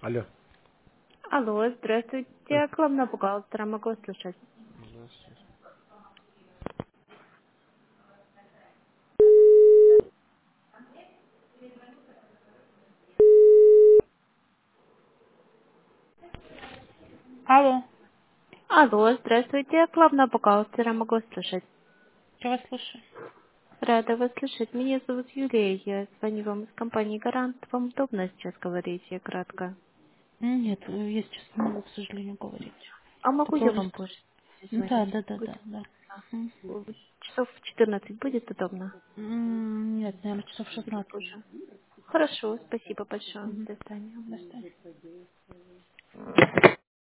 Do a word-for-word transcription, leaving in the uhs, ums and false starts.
Алло. Алло, Ой, здравствуйте, главного бухгалтера, могу слушать. здравствуйте. Алло, Алло, здравствуйте, главного бухгалтера, могу слушать. я вас слушаю. Рада вас слышать. Меня зовут Юлия, я звоню вам из компании Гарант. Вам удобно сейчас говорить, я кратко? Нет, я сейчас не могу, к сожалению, говорить. А Это могу по я вам рис- позже Да, звонить? да, да, Будет да, да. М. часов в четырнадцать будет удобно? М, Нет, наверное, часов Или шестнадцать. позже? Хорошо, спасибо большое. Мгм. До свидания. До свидания.